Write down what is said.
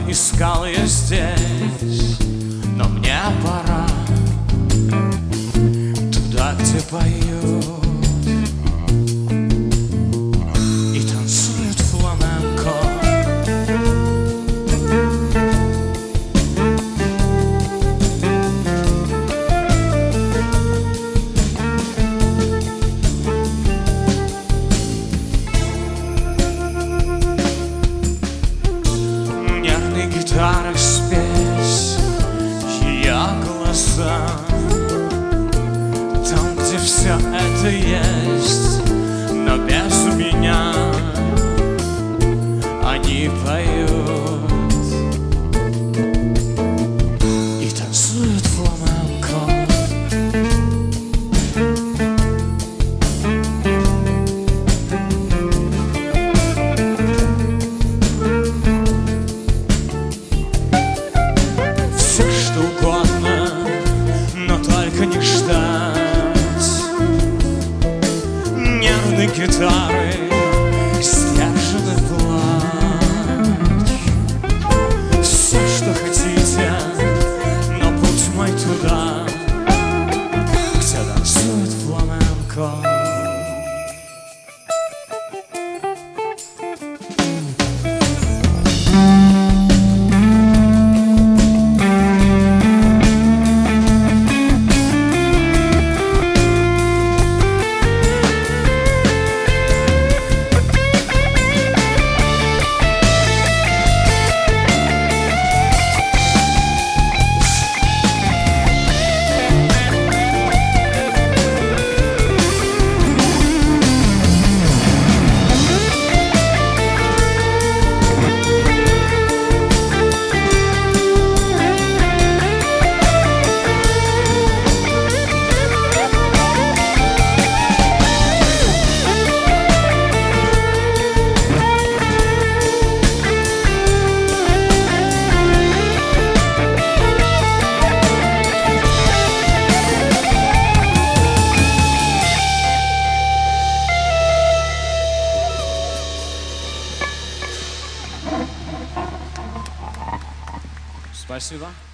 искал я здесь, но мне пора туда, где поют и танцуют фламенко. Нервной гитарой спеть ее голоса там, где все это есть, но без меня они поют и танцуют фламенко. Все что угодно, но только не ждать нервной гитары, сдержанный плач. Все, что хотите, но путь мой туда, где танцует фламенко. Спасибо.